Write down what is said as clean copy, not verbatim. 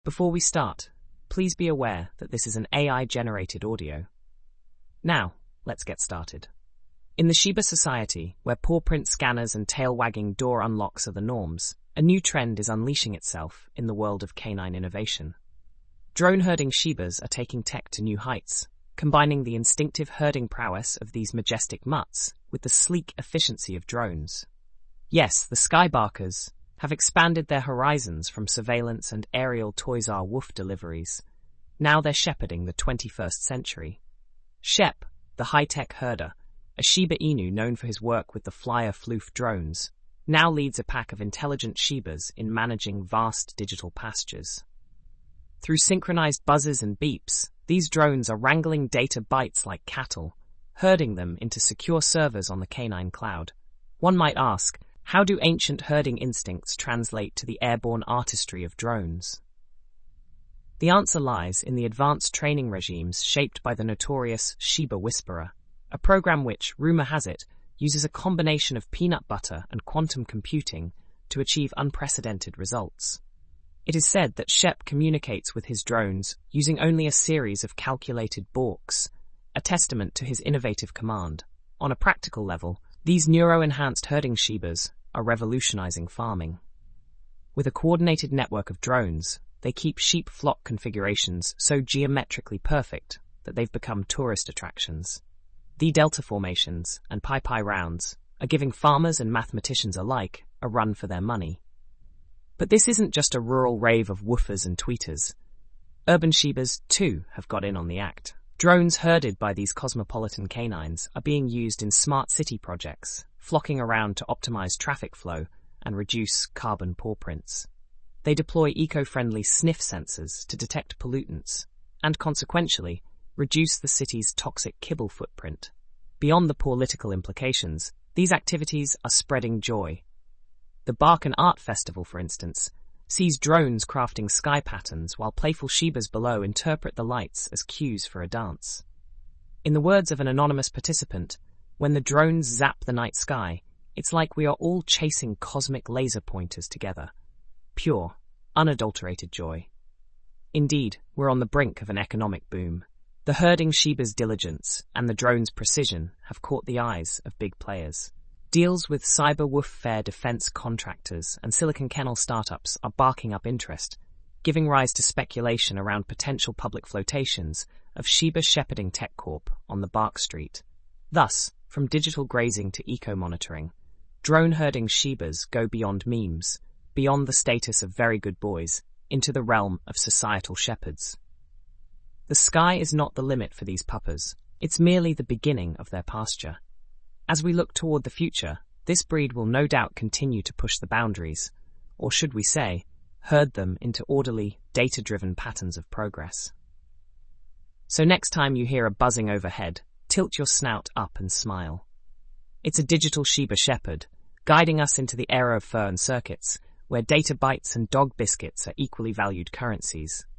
Before we start, please be aware that this is an AI-generated audio. Now, let's get started. In the Shiba society, where paw print scanners and tail-wagging door unlocks are the norms, a new trend is unleashing itself in the world of canine innovation. Drone-herding Shibas are taking tech to new heights, combining the instinctive herding prowess of these majestic mutts with the sleek efficiency of drones. Yes, the Skybarkers have expanded their horizons from surveillance and aerial Toys R Woof deliveries. Now they're shepherding the 21st century. Shep, the high-tech herder, a Shiba Inu known for his work with the Flyer Floof drones, now leads a pack of intelligent Shibas in managing vast digital pastures. Through synchronized buzzes and beeps, these drones are wrangling data bytes like cattle, herding them into secure servers on the canine cloud. One might ask, how do ancient herding instincts translate to the airborne artistry of drones? The answer lies in the advanced training regimes shaped by the notorious Shiba Whisperer, a program which, rumor has it, uses a combination of peanut butter and quantum computing to achieve unprecedented results. It is said that Shep communicates with his drones using only a series of calculated balks, a testament to his innovative command. On a practical level, these neuro-enhanced herding Shibas are revolutionizing farming. With a coordinated network of drones, they keep sheep flock configurations so geometrically perfect that they've become tourist attractions. The delta formations and pi rounds are giving farmers and mathematicians alike a run for their money. But this isn't just a rural rave of woofers and tweeters. Urban Shibas, too, have got in on the act. Drones herded by these cosmopolitan canines are being used in smart city projects, flocking around to optimize traffic flow and reduce carbon paw prints. They deploy eco-friendly sniff sensors to detect pollutants and, consequentially, reduce the city's toxic kibble footprint. Beyond the political implications, these activities are spreading joy. The Bark and Art Festival, for instance, sees drones crafting sky patterns while playful Shibas below interpret the lights as cues for a dance. In the words of an anonymous participant, when the drones zap the night sky, it's like we are all chasing cosmic laser pointers together. Pure, unadulterated joy. Indeed, we're on the brink of an economic boom. The herding Shiba's diligence and the drone's precision have caught the eyes of big players. Deals with cyber warfare defense contractors and silicon kennel startups are barking up interest, giving rise to speculation around potential public flotations of Shiba shepherding tech corp on the Bark Street. Thus, from digital grazing to eco-monitoring, drone-herding Shibas go beyond memes, beyond the status of very good boys, into the realm of societal shepherds. The sky is not the limit for these puppers, it's merely the beginning of their pasture. As we look toward the future, this breed will no doubt continue to push the boundaries, or should we say, herd them into orderly, data-driven patterns of progress. So next time you hear a buzzing overhead, tilt your snout up and smile. It's a digital Shiba shepherd, guiding us into the era of fur and circuits, where data bytes and dog biscuits are equally valued currencies.